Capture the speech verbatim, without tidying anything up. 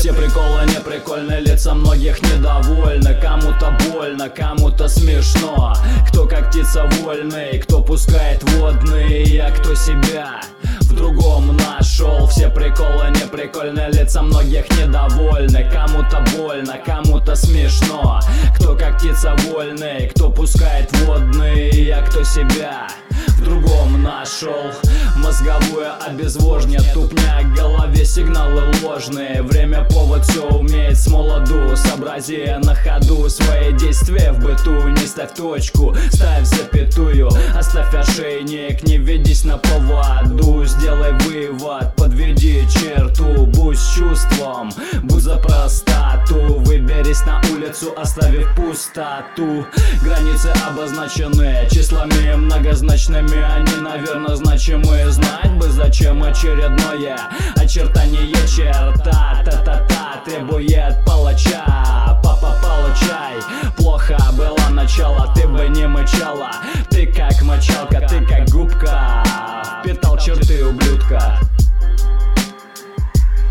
Все приколы не прикольны, лица многих недовольны. Кому-то больно, кому-то смешно. Кто как птица вольный, кто пускает водный, а кто себя в другом нашел. Все приколы не прикольны, лица многих недовольны. Кому-то больно, кому-то смешно. Кто как птица вольный, кто пускает водный, а кто себя в другом нашел. Мозговое обезвожнее, тупня, в голове сигналы ложные. Время повод все умеет с молоду. Сообрази на ходу свои действия в быту. Не ставь точку, ставь запятую. Оставь ошейник, не ведись на поводу. Сделай вывод, подведи черту. Будь с чувством, будь за простоту. Выберись на улицу, оставив пустоту. Границы обозначены числами многозначными. Они, наверное, значимы. Знать бы, зачем очередное очертание черта. Та-та-та требует палача. Папа, получай. Плохо было начало, ты бы не мычала. Ты как мочалка, ты как губка. Впитал черты ублюдка.